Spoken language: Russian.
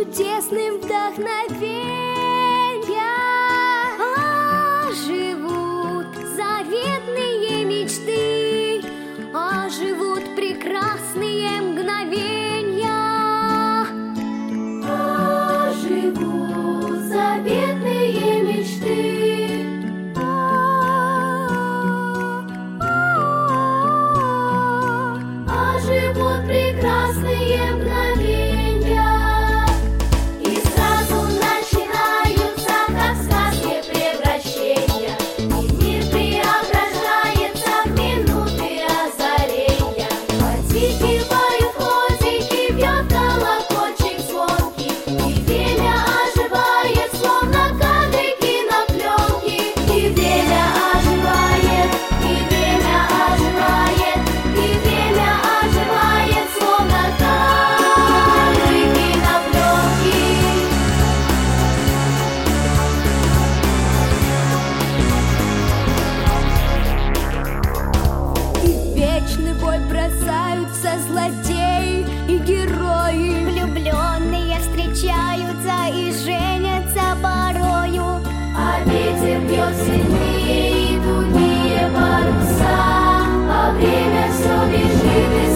чудесным вдохновением. Оживут заветные мечты, оживут прекрасные мгновения. Оживут заветные мечты. Оживут прекрасные мгновения. И сразу начинаются, как в сказке, превращения. И мир преображается в минуты озарения. Птички поют, котики бьет колокольчик звонкий. И время оживает, словно кадры кинопленки. И время оживает, и время оживает, и время оживает, словно кадры кинопленки. И в вечный бой бросаются злодеи и герои. Влюбленные встречаются и женятся порою. А ветер бьет сильнее и тугие паруса, а время все бежит и